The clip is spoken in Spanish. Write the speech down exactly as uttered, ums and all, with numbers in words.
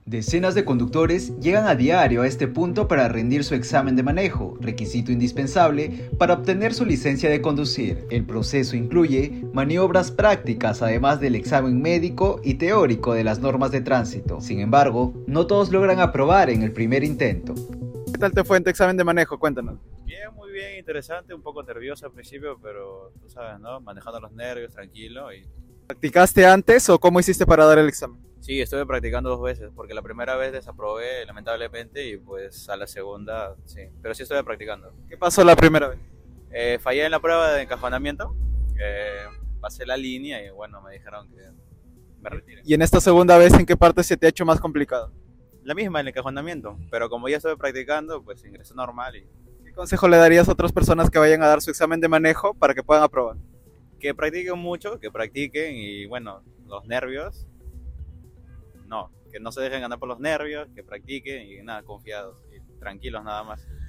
Decenas de conductores llegan a diario a este punto para rendir su examen de manejo, requisito indispensable para obtener su licencia de conducir. El proceso incluye maniobras prácticas, además del examen médico y teórico de las normas de tránsito. Sin embargo, no todos logran aprobar en el primer intento. ¿Qué tal te fue en tu examen de manejo? Cuéntanos. Bien, muy bien, interesante, un poco nervioso al principio, pero tú sabes, ¿no? Manejando los nervios, tranquilo. Y... ¿Practicaste antes o cómo hiciste para dar el examen? Sí, estuve practicando dos veces, porque la primera vez desaprobé lamentablemente y pues a la segunda, sí, pero sí estuve practicando. ¿Qué pasó la primera vez? Eh, fallé en la prueba de encajonamiento, eh, pasé la línea y bueno, me dijeron que me retire. ¿Y en esta segunda vez en qué parte se te ha hecho más complicado? La misma, el encajonamiento, pero como ya estuve practicando, pues ingresé normal y... ¿Qué consejo le darías a otras personas que vayan a dar su examen de manejo para que puedan aprobar? Que practiquen mucho, que practiquen y bueno, los nervios, no, que no se dejen ganar por los nervios, que practiquen y nada, confiados y tranquilos nada más.